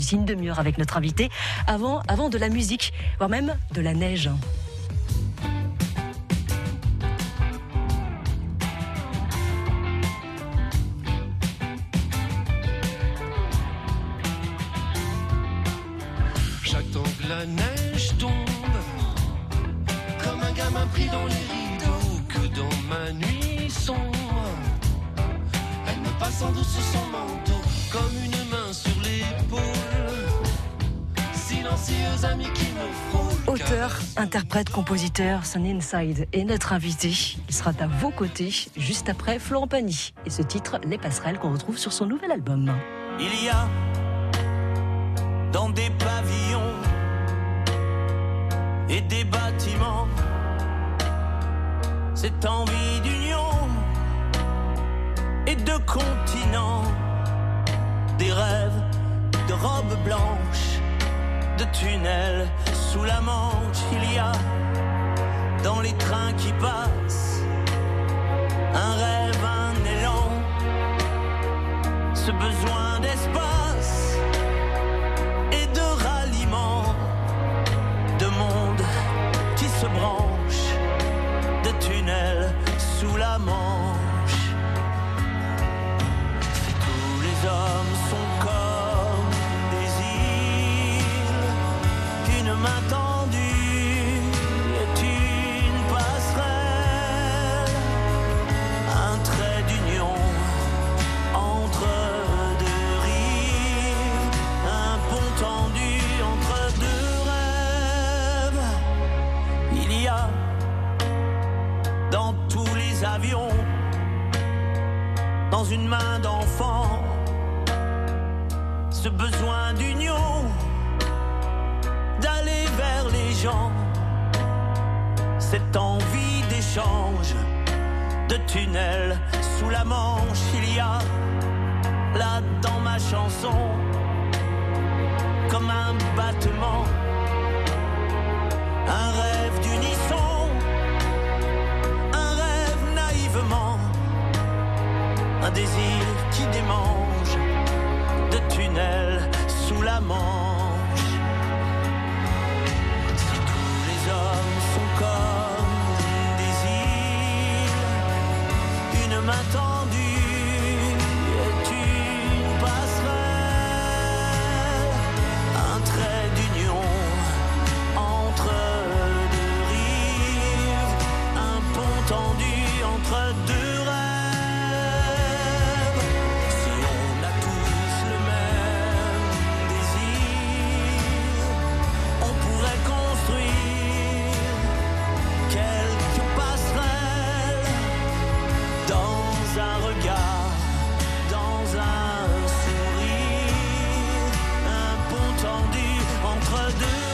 Une demi-heure avec notre invité, avant de la musique, voire même de la neige. J'attends que la neige tombe, comme un gamin pris dans les rideaux, que dans ma nuit sombre, elle me passe en douce son manteau, comme une main sur l'épaule, silencieuse amie qui me frôle. Auteur, interprète, compositeur, Sunny Inside est notre invité. Il sera à vos côtés juste après Florent Pagny et ce titre, Les Passerelles, qu'on retrouve sur son nouvel album. Il y a dans des pavillons et des bâtiments cette envie d'union et de continent, des rêves de robes blanches, de tunnels sous la Manche. Il y a dans les trains qui passent un rêve, un élan, ce besoin d'espace et de ralliement, de monde qui se branche, de tunnels sous la Manche. Tous les hommes sont comme des îles, une main tendue est une passerelle, un trait d'union entre deux rives, un pont tendu entre deux rêves. Il y a dans tous les avions, dans une main d'enfant, ce besoin d'union, d'aller vers les gens, cette envie d'échange, de tunnels sous la Manche. Il y a là dans ma chanson comme un battement, un rêve d'unisson, un rêve naïvement, un désir qui démange, de tunnels sous la Manche. Si tous les hommes sont comme des îles, une main tendue est une passerelle, un trait d'union entre deux rives, un pont tendu entre deux rêves. Si on a tous le même désir, on pourrait construire quelques passerelles dans un regard, dans un sourire, un pont tendu entre deux rêves.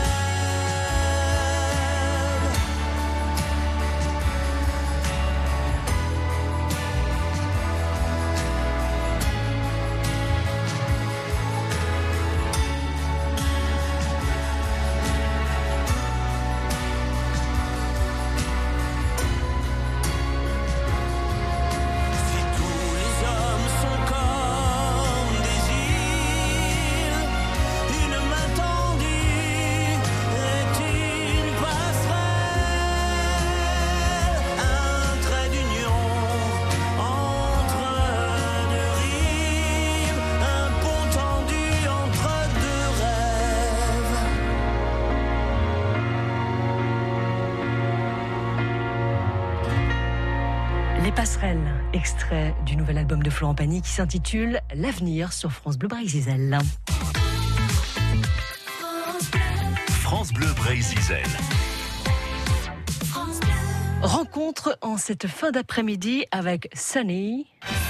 Si tous les hommes sont comme des îles, une main tendue est une passerelle, un trait d'union entre deux rives, un pont tendu entre deux rêves. Les Passerelles, extrait du nouvel album de Florent Pagny qui s'intitule L'avenir sur France Bleu Brésil. France Bleu Brésil. Rencontre en cette fin d'après-midi avec Sunny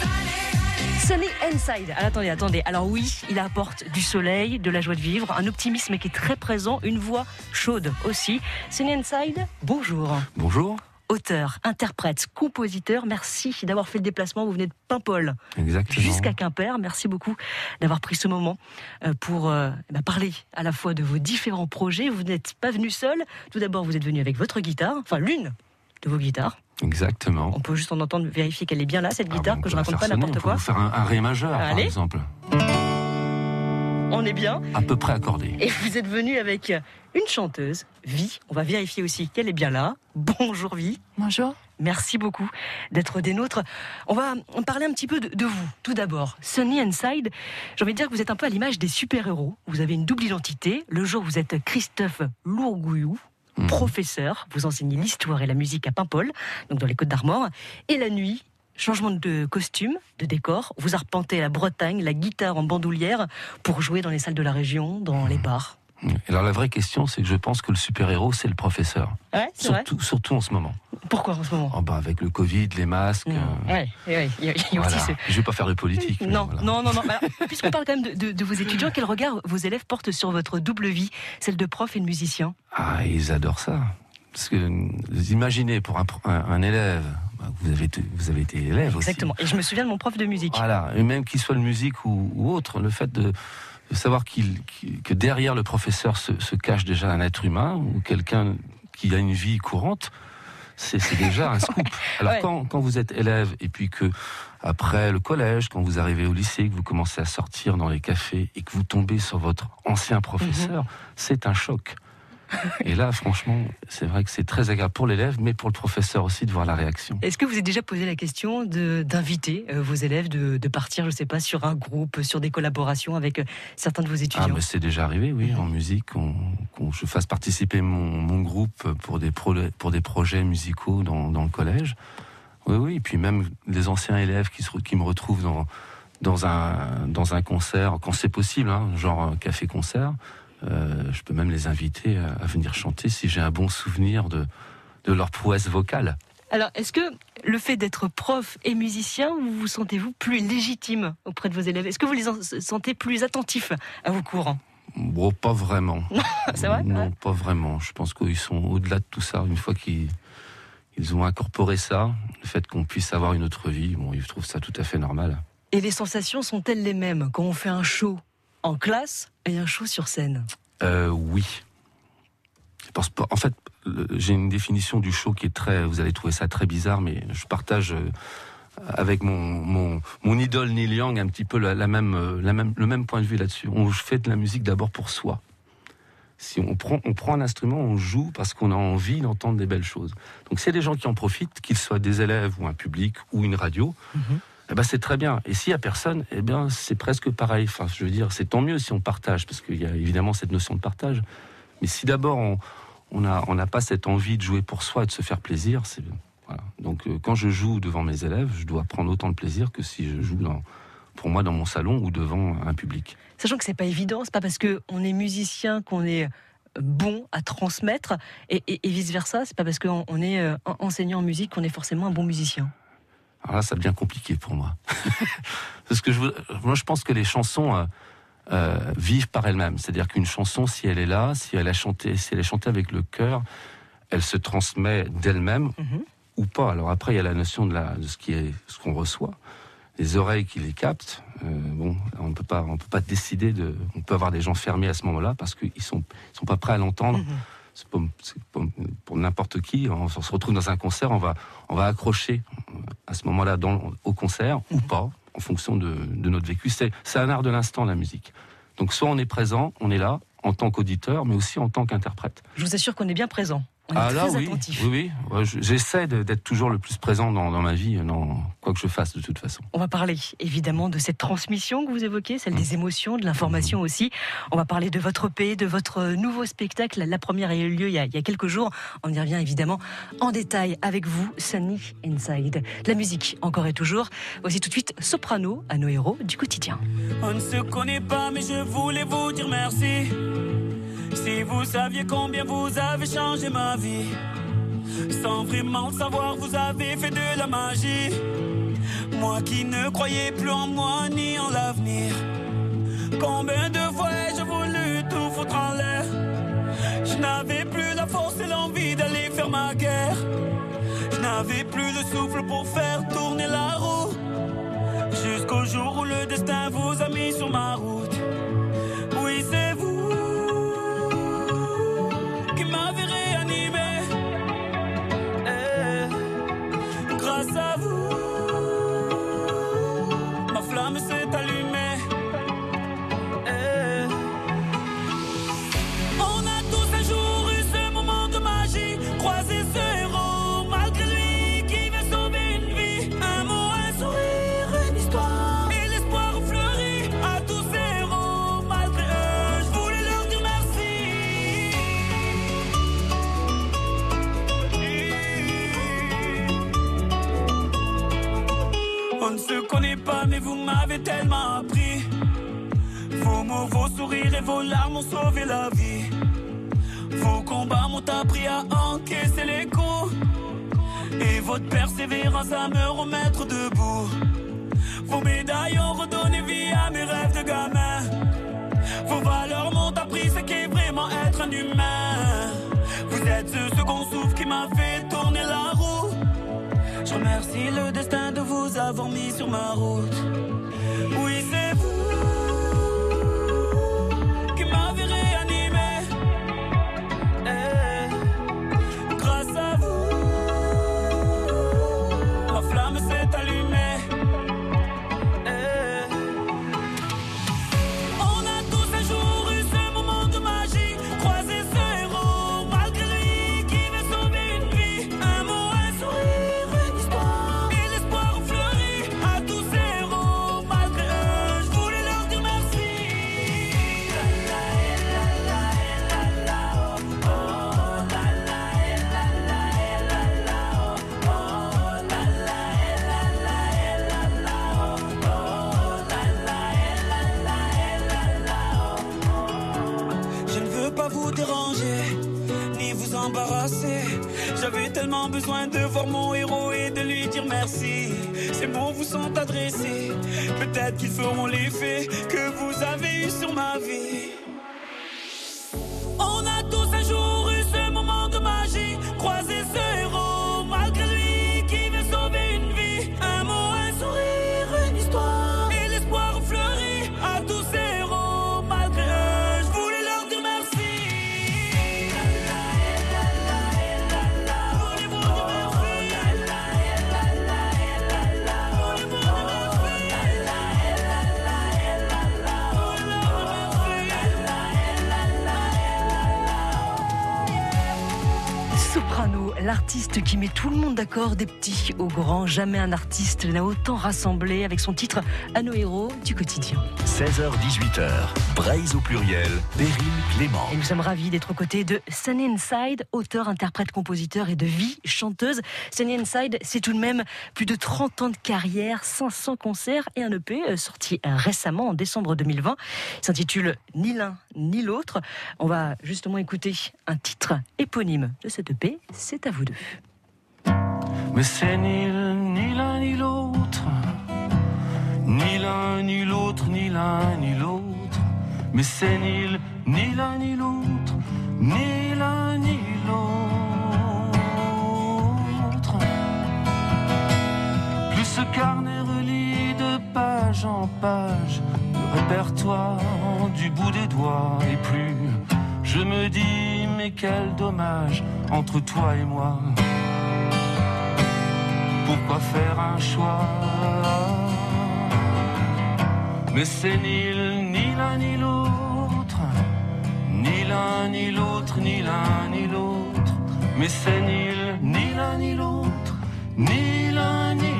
Inside. Attendez. Alors oui, il apporte du soleil, de la joie de vivre, un optimisme qui est très présent, une voix chaude aussi. Sunny Inside, bonjour. Bonjour. Auteur, interprète, compositeur, merci d'avoir fait le déplacement. Vous venez de Paimpol jusqu'à Quimper. Merci beaucoup d'avoir pris ce moment pour parler à la fois de vos différents projets. Vous n'êtes pas venu seul. Tout d'abord, vous êtes venu avec votre guitare, enfin l'une de vos guitares. Exactement. On peut juste en entendre, vérifier qu'elle est bien là, cette guitare, que je raconte pas n'importe quoi. On peut faire un ré majeur, par exemple. On est bien. À peu près accordé. Et vous êtes venu avec une chanteuse, Vie. On va vérifier aussi qu'elle est bien là. Bonjour Vie. Bonjour. Merci beaucoup d'être des nôtres. On va parler un petit peu de vous. Tout d'abord, Sunny Inside. J'ai envie de dire que vous êtes un peu à l'image des super-héros. Vous avez une double identité. Le jour, vous êtes Christophe Lourgouillou, professeur. Vous enseignez l'histoire et la musique à Paimpol, donc dans les Côtes-d'Armor. Et la nuit, changement de costume, de décor. Vous arpentez la Bretagne, la guitare en bandoulière pour jouer dans les salles de la région, dans les bars. Alors la vraie question, c'est que je pense que le super-héros, c'est le professeur. Ouais, c'est vrai. Surtout en ce moment. Pourquoi en ce moment ? Avec le Covid, les masques. Oui, il y a voilà. aussi Je ne vais pas faire de politique. Non. Alors, puisqu'on parle quand même de vos étudiants, quel regard vos élèves portent sur votre double vie, celle de prof et de musicien ? Ils adorent ça. Parce que vous imaginez pour un élève, vous avez été élève aussi. Exactement. Et je me souviens de mon prof de musique. Voilà. Et même qu'il soit de musique ou autre, le fait de savoir que derrière le professeur se cache déjà un être humain ou quelqu'un qui a une vie courante, c'est déjà un scoop. Alors quand vous êtes élève et puis que après le collège, quand vous arrivez au lycée, que vous commencez à sortir dans les cafés et que vous tombez sur votre ancien professeur, c'est un choc. Et là, franchement, c'est vrai que c'est très agréable pour l'élève, mais pour le professeur aussi de voir la réaction. Est-ce que vous avez déjà posé la question d'inviter vos élèves de partir, je ne sais pas, sur un groupe, sur des collaborations avec certains de vos étudiants ? Mais c'est déjà arrivé, oui, en musique, je fasse participer mon groupe pour des projets musicaux dans le collège. Oui, et puis même les anciens élèves qui me retrouvent dans un concert, quand c'est possible, genre un café-concert. Je peux même les inviter à venir chanter si j'ai un bon souvenir de leur prouesse vocale. Alors, est-ce que le fait d'être prof et musicien, vous sentez-vous plus légitime auprès de vos élèves ? Est-ce que vous les sentez plus attentifs à vos cours ? Bon, pas vraiment. C'est vrai ? Non, pas vraiment. Je pense qu'ils sont au-delà de tout ça. Une fois qu'ils ont incorporé ça, le fait qu'on puisse avoir une autre vie, ils trouvent ça tout à fait normal. Et les sensations sont-elles les mêmes quand on fait un show en classe et un show sur scène ? Oui. En fait, j'ai une définition du show qui est vous allez trouver ça très bizarre, mais je partage avec mon idole Neil Young un petit peu le même point de vue là-dessus. On fait de la musique d'abord pour soi. Si on prend un instrument, on joue parce qu'on a envie d'entendre des belles choses. Donc c'est des gens qui en profitent, qu'ils soient des élèves ou un public ou une radio. C'est très bien. Et s'il n'y a personne, c'est presque pareil. Enfin, je veux dire, c'est tant mieux si on partage, parce qu'il y a évidemment cette notion de partage. Mais si d'abord on n'a pas cette envie de jouer pour soi et de se faire plaisir, voilà. Donc quand je joue devant mes élèves, je dois prendre autant de plaisir que si je joue pour moi dans mon salon ou devant un public. Sachant que c'est pas évident, c'est pas parce qu'on est musicien qu'on est bon à transmettre et vice versa. C'est pas parce qu'on est enseignant en musique qu'on est forcément un bon musicien. Alors là, ça devient compliqué pour moi. Parce que moi, je pense que les chansons vivent par elles-mêmes. C'est-à-dire qu'une chanson, si elle est là, si elle est chantée avec le cœur, elle se transmet d'elle-même ou pas. Alors après, il y a la notion de ce qu'on reçoit, les oreilles qui les captent. On peut pas décider on peut avoir des gens fermés à ce moment-là parce qu'ils sont pas prêts à l'entendre. C'est pour n'importe qui. On se retrouve dans un concert, on va accrocher à ce moment-là au concert ou pas, en fonction de notre vécu. C'est un art de l'instant, la musique. Donc soit on est présent, on est là, en tant qu'auditeur, mais aussi en tant qu'interprète. Je vous assure qu'on est bien présent. On est très attentif. Oui. J'essaie d'être toujours le plus présent dans ma vie, dans quoi que je fasse de toute façon. On va parler évidemment de cette transmission que vous évoquez, celle des émotions, de l'information aussi. On va parler de votre EP, de votre nouveau spectacle. La première a eu lieu il y a quelques jours. On y revient évidemment en détail avec vous, Sunny Inside. La musique encore et toujours. Voici tout de suite Soprano à nos héros du quotidien. On ne se connaît pas mais je voulais vous dire merci. Si vous saviez combien vous avez changé ma vie, sans vraiment le savoir, vous avez fait de la magie. Moi qui ne croyais plus en moi ni en l'avenir, combien de fois ai-je voulu tout foutre en l'air. Je n'avais plus la force et l'envie d'aller faire ma guerre. Je n'avais plus le souffle pour faire tourner la roue, jusqu'au jour où le destin vous a mis sur ma route. Oui, c'est vous qui m'avez réanimé, grâce à vous ma flamme s'est allumée, se connaît pas, mais vous m'avez tellement appris. Vos mots, vos sourires et vos larmes ont sauvé la vie. Vos combats m'ont appris à encaisser les coups. Et votre persévérance à me remettre debout. Vos médailles ont redonné vie à mes rêves de gamin. Vos valeurs m'ont appris ce qu'est vraiment être un humain. Vous êtes ce second souffle qui m'a fait tourner la roue. Je remercie le destin de vous avoir mis sur ma route. Oui, c'est vous qui m'avez réanimé. Grâce à vous, ma flamme s'est allumée. On a tous un jour eu ce moment de magie, croisé ce héros malgré lui qui veut sauver une vie. Un mot, un sourire, une histoire et l'espoir fleuri. À tous ces héros malgré eux, je voulais leur dire merci. La la la la la la oh la la la la la la oh la la la la la oh la la. Je ne veux pas vous déranger, ni vous embarrasser. J'avais tellement besoin de voir mon héros et de lui dire merci. Ces mots vous sont adressés, peut-être qu'ils feront l'effet que vous avez eu sur ma vie. On a tous un jour eu ce moment de magie, croisé ce héros malgré lui qui veut sauver une vie. Un mot, un sourire, une histoire et l'espoir fleuri. À tous ces héros malgré eux, je voulais leur dire merci. La la la la la la. Voulez-vous dire merci? La la la la la la. Voulez-vous dire merci? La la la la la la. Voulez-vous dire merci? Soprano, l'artiste qui met tout le monde d'accord, des petits aux grands. Jamais un artiste n'a autant rassemblé avec son titre à nos héros du quotidien. 16h-18h, Braise au pluriel, Perrine Clément. Et nous sommes ravis d'être aux côtés de Sunny Inside, auteur, interprète, compositeur et de vie, chanteuse. Sunny Inside, c'est tout de même plus de 30 ans de carrière, 500 concerts et un EP sorti récemment en décembre 2020. Il s'intitule Ni l'un ni l'autre. On va justement écouter un titre éponyme de cet EP. C'est à vous deux. Mais c'est ni l'un ni l'autre, ni l'un ni l'autre, ni l'un ni l'autre. Mais c'est ni l'un ni l'autre, ni l'un ni l'autre. Plus ce carnet relie de page en page le répertoire du bout des doigts, et plus je me dis mais quel dommage entre toi et moi. Pourquoi faire un choix? Mais c'est ni l'un ni l'autre, ni l'un ni l'autre, ni l'un ni l'autre. Mais c'est ni l'un ni l'autre, ni l'un ni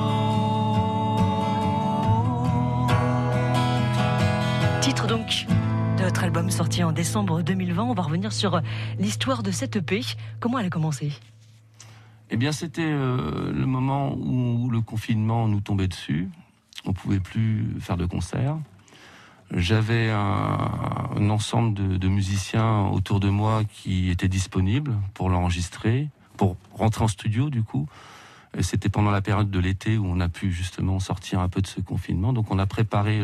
l'autre. Titre donc de votre album sorti en décembre 2020. On va revenir sur l'histoire de cette EP. Comment elle a commencé? Eh bien, c'était le moment où le confinement nous tombait dessus. On ne pouvait plus faire de concerts. J'avais un ensemble de musiciens autour de moi qui étaient disponibles pour l'enregistrer, pour rentrer en studio du coup. Et c'était pendant la période de l'été où on a pu justement sortir un peu de ce confinement. Donc on a préparé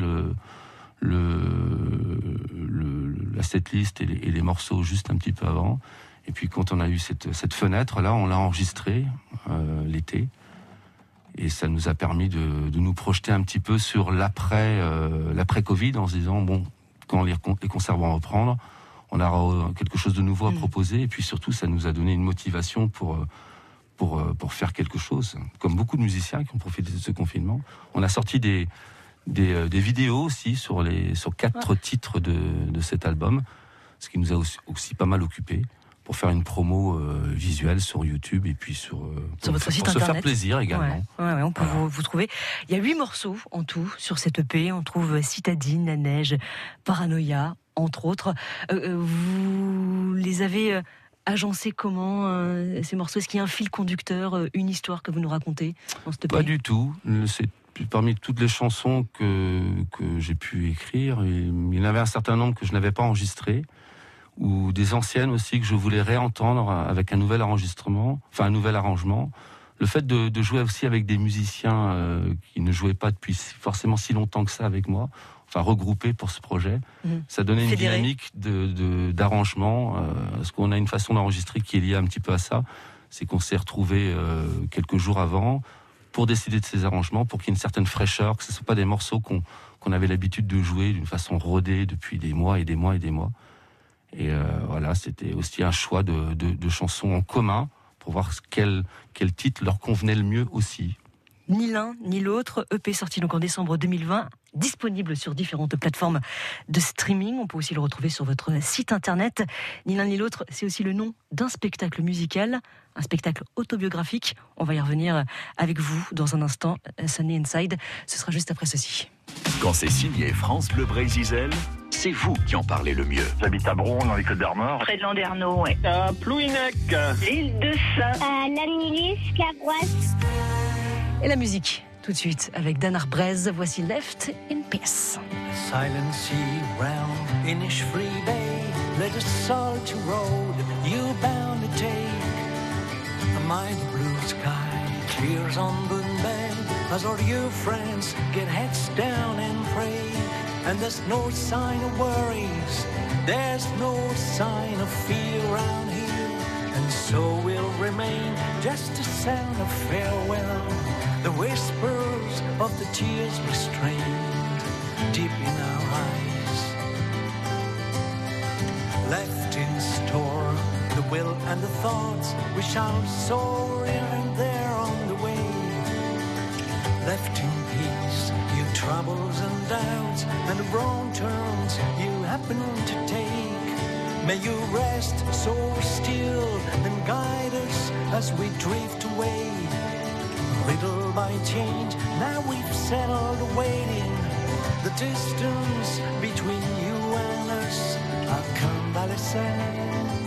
la setlist et les morceaux juste un petit peu avant. Et puis quand on a eu cette fenêtre-là, on l'a enregistré l'été. Et ça nous a permis de nous projeter un petit peu sur l'après-Covid, en se disant, bon, quand les concerts vont reprendre, on aura quelque chose de nouveau à proposer. Et puis surtout, ça nous a donné une motivation pour faire quelque chose. Comme beaucoup de musiciens qui ont profité de ce confinement. On a sorti des vidéos aussi sur 4 titres de cet album, ce qui nous a aussi pas mal occupés, pour faire une promo visuelle sur YouTube et puis sur votre site pour se internet. faire plaisir également. Ouais, on peut vous trouver. Il y a 8 morceaux en tout sur cette EP. On trouve Citadine, La Neige, Paranoïa, entre autres. Vous les avez agencés comment, ces morceaux? Est-ce qu'il y a un fil conducteur, une histoire que vous nous racontez dans cette EP? Pas du tout. parmi toutes les chansons que j'ai pu écrire, il y en avait un certain nombre que je n'avais pas enregistrées, ou des anciennes aussi que je voulais réentendre avec un nouvel enregistrement, enfin un nouvel arrangement. Le fait de jouer aussi avec des musiciens qui ne jouaient pas depuis forcément si longtemps que ça avec moi, enfin regroupés pour ce projet, ça donnait une dynamique d'arrangement, parce qu'on a une façon d'enregistrer qui est liée un petit peu à ça, c'est qu'on s'est retrouvés quelques jours avant pour décider de ces arrangements, pour qu'il y ait une certaine fraîcheur, que ce ne soient pas des morceaux qu'on avait l'habitude de jouer d'une façon rodée depuis des mois et des mois et des mois. Et voilà, c'était aussi un choix de chansons en commun pour voir quel titre leur convenait le mieux aussi. Ni l'un ni l'autre, EP sorti donc en décembre 2020, disponible sur différentes plateformes de streaming. On peut aussi le retrouver sur votre site internet. Ni l'un ni l'autre, c'est aussi le nom d'un spectacle musical, un spectacle autobiographique. On va y revenir avec vous dans un instant. Sunny Inside, ce sera juste après ceci. Quand c'est signé France Bleu Brésil, c'est vous qui en parlez le mieux. J'habite à Bron, dans les Côtes-d'Armor. Près de Landerneau, ouais. À Plouhinec. L'île de Saint. À Namilus, Carroisse. Et la musique, tout de suite, avec Dan Arbrez. Voici Left in Peace. Silent sea round Inish Free Bay, let us solid to road you bound to take. A mighty blue sky clears on Boon Bay as all you friends get heads down and pray. And there's no sign of worries, there's no sign of fear around here. And so will remain just a sound of farewell, the whispers of the tears restrained deep in our eyes. Left in store, the will and the thoughts, we shall soar here and there on the way. Left in peace, you troubles and doubts and the wrong turns you happen to take. May you rest so still and guide us as we drift away. Riddle by change, now we've settled waiting. The distance between you and us, our convalescence.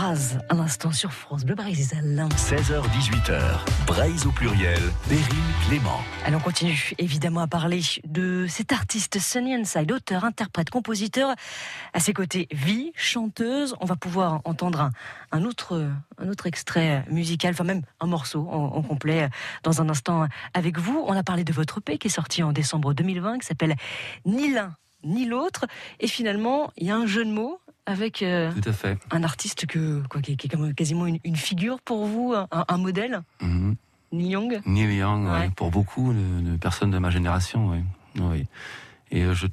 Phrase, à l'instant sur France Bleu Brésil. 16h-18h, Brésil au pluriel, Perrine Clément. Allez, on continue évidemment à parler de cet artiste Sunny Inside, auteur, interprète, compositeur. À ses côtés, vie, chanteuse. On va pouvoir entendre un autre extrait musical, enfin même un morceau en complet dans un instant avec vous. On a parlé de votre EP qui est sorti en décembre 2020, qui s'appelle Ni l'un ni l'autre. Et finalement, il y a un jeu de mots avec tout à fait. Un artiste qui est comme quasiment une figure pour vous, un modèle. Mm-hmm. Neil Young. Neil Young, ouais. Pour beaucoup de personnes de ma génération, oui. Oui. Et je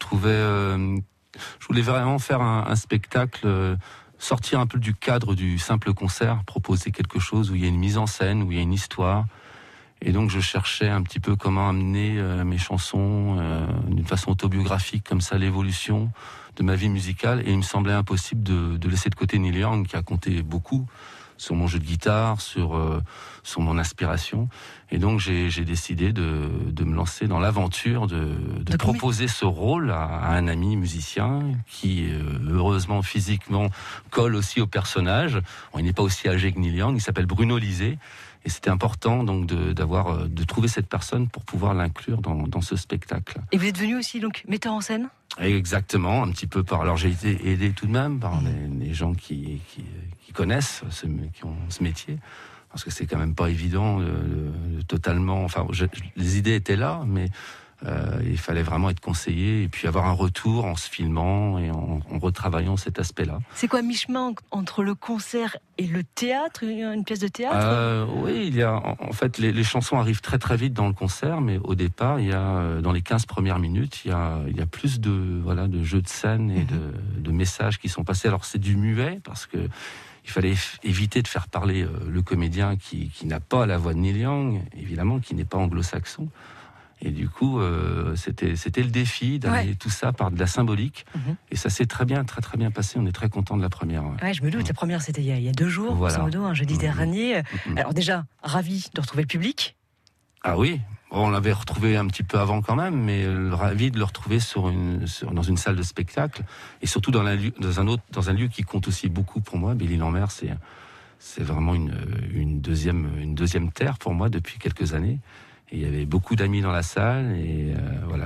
voulais vraiment faire un spectacle, sortir un peu du cadre du simple concert, proposer quelque chose où il y a une mise en scène, où il y a une histoire. Et donc je cherchais un petit peu comment amener mes chansons d'une façon autobiographique, comme ça, l'évolution de ma vie musicale. Et il me semblait impossible de laisser de côté Neil Young, qui a compté beaucoup sur mon jeu de guitare, sur mon inspiration. Et donc j'ai décidé de me lancer dans l'aventure de proposer ce rôle à un ami musicien qui, heureusement, physiquement, colle aussi au personnage. Bon, il n'est pas aussi âgé que Neil Young, il s'appelle Bruno Lisée. Et c'était important donc de trouver cette personne pour pouvoir l'inclure dans ce spectacle. Et vous êtes devenu aussi donc metteur en scène ? Exactement, un petit peu alors j'ai été aidé tout de même par les gens qui connaissent qui ont ce métier, parce que c'est quand même pas évident totalement. Enfin, les idées étaient là, mais il fallait vraiment être conseillé et puis avoir un retour en se filmant et en retravaillant cet aspect-là. C'est quoi, mi-chemin entre le concert et le théâtre, une pièce de théâtre ? Oui, il y a en fait les chansons arrivent très très vite dans le concert, mais au départ, il y a dans les 15 premières minutes, il y a plus de jeux de scène et de messages qui sont passés. Alors c'est du muet parce que il fallait éviter de faire parler le comédien qui n'a pas la voix de Neil Young, évidemment, qui n'est pas anglo-saxon. Et du coup, c'était le défi d'amener tout ça par de la symbolique. Et ça s'est très bien passé. On est très content de la première. Ouais, je me doute. La première, c'était il y a 2 jours, grosso modo, un jeudi dernier. Alors déjà, ravi de retrouver le public. Ah oui, on l'avait retrouvé un petit peu avant quand même, mais ravi de le retrouver dans une salle de spectacle. Et surtout dans un lieu qui compte aussi beaucoup pour moi. Belle-Île-en-Mer, c'est vraiment une deuxième terre pour moi depuis quelques années. Et il y avait beaucoup d'amis dans la salle et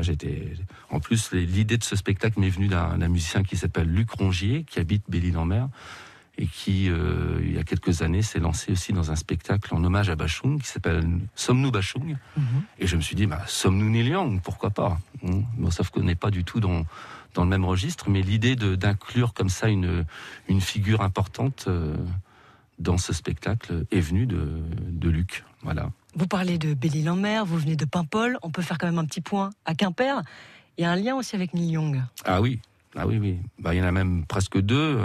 en plus, l'idée de ce spectacle m'est venue d'un musicien qui s'appelle Luc Rongier, qui habite Belle-Île-en-Mer et qui, il y a quelques années, s'est lancé aussi dans un spectacle en hommage à Bashung qui s'appelle Sommes-nous Bashung. Et je me suis dit, sommes-nous Neil Young, pourquoi pas. Bon, sauf qu'on n'est pas du tout dans le même registre, mais l'idée d'inclure comme ça une figure importante dans ce spectacle est venue de Luc. Voilà. Vous parlez de Belle-Île-en-Mer, vous venez de Paimpol, on peut faire quand même un petit point à Quimper. Il y a un lien aussi avec Neil Young. Ah oui. Il y en a même presque 2.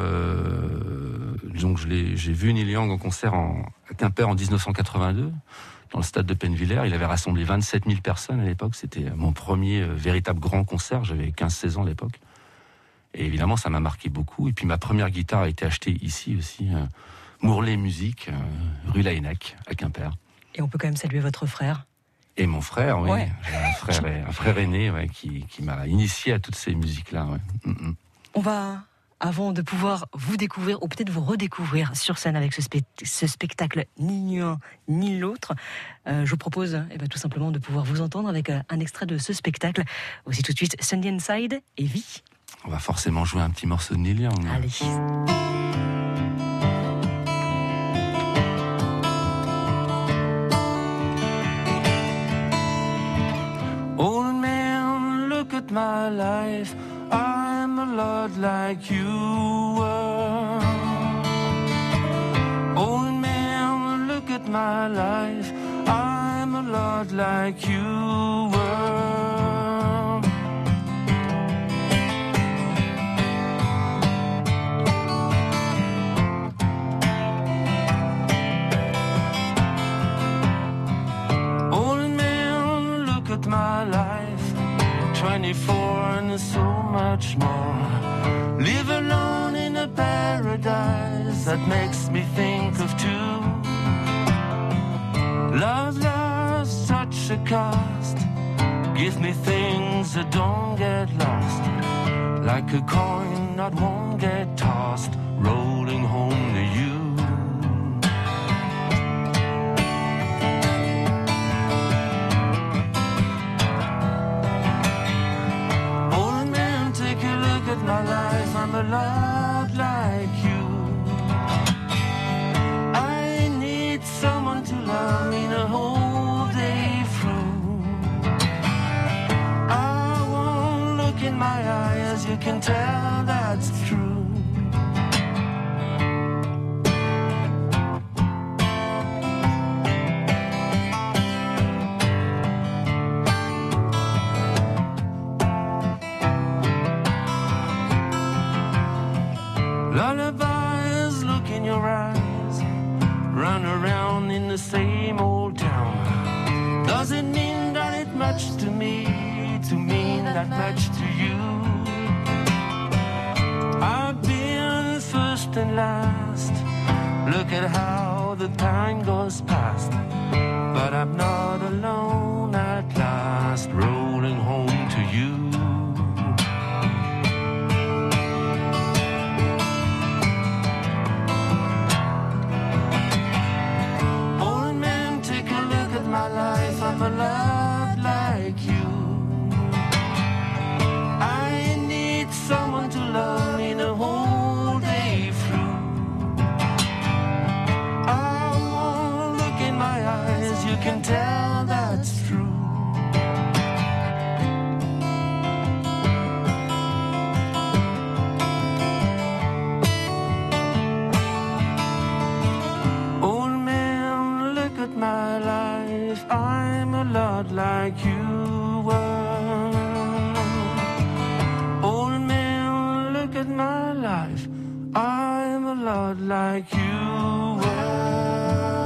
Donc j'ai vu Neil Young en concert à Quimper en 1982, dans le stade de Pennevillers. Il avait rassemblé 27 000 personnes à l'époque. C'était mon premier véritable grand concert. J'avais 15-16 ans à l'époque. Et évidemment, ça m'a marqué beaucoup. Et puis ma première guitare a été achetée ici aussi, Mourlet Musique, rue Laënnec, à Quimper. Et on peut quand même saluer votre frère. Et mon frère, oui. Ouais. J'ai un frère aîné qui m'a initié à toutes ces musiques-là. Ouais. On va, avant de pouvoir vous découvrir, ou peut-être vous redécouvrir sur scène avec ce spectacle Ni l'un ni l'autre, je vous propose tout simplement de pouvoir vous entendre avec un extrait de ce spectacle. Aussi tout de suite, Sunny Inside et Vie. On va forcément jouer un petit morceau de Neil Young. Allez. My life, I'm a lot like you were. Old man, look at my life, I'm a lot like you were. Old man, look at my life, 24 and so much more. Live alone in a paradise that makes me think of 2. Love lost such a cost. Give me things that don't get lost. Like a coin that won't get tossed, rolling home to you. look in your eyes, run around in the same old town. Does it mean that it much to me, to mean that much to you? I've been first and last, look at how the time goes past. But I'm not alone at last, rolling home to you. Old man, take a look at my life, I'm a lot like you. I need someone to love me the whole day through. I won't look in my eyes, you can tell that's true. Old man, look at my life, I'm a lot like you were. Old man, look at my life, I'm a lot like you were.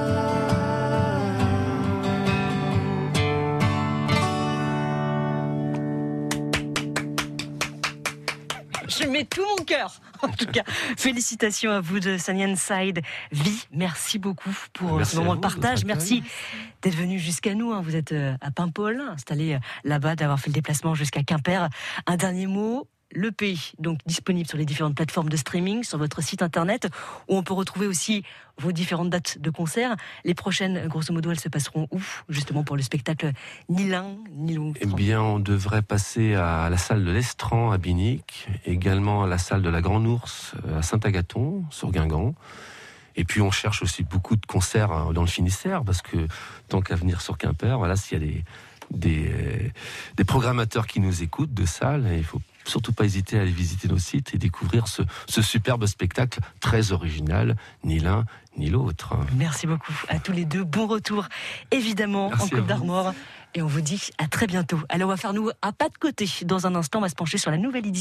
Je mets tout mon cœur. En tout cas, félicitations à vous de Sunny Side Vie. Merci beaucoup pour ce moment de partage. Merci d'être venu jusqu'à nous. Vous êtes à Paimpol, installé là-bas, d'avoir fait le déplacement jusqu'à Quimper. Un dernier mot. L'EP, donc disponible sur les différentes plateformes de streaming, sur votre site internet, où on peut retrouver aussi vos différentes dates de concert. Les prochaines, grosso modo, elles se passeront où, justement, pour le spectacle ni l'un ni l'autre? Eh bien, on devrait passer à la salle de l'Estran à Binic, également à la salle de la Grande Ourse à Saint-Agathon, sur Guingamp. Et puis on cherche aussi beaucoup de concerts dans le Finistère, parce que tant qu'à venir sur Quimper, voilà, s'il y a des programmateurs qui nous écoutent de salles, il faut surtout pas hésiter à aller visiter nos sites et découvrir ce superbe spectacle très original, ni l'un ni l'autre. Merci beaucoup à tous les deux. Bon retour, évidemment, en Côte d'Armor. Et on vous dit à très bientôt. Alors, on va faire nous un pas de côté. Dans un instant, on va se pencher sur la nouvelle édition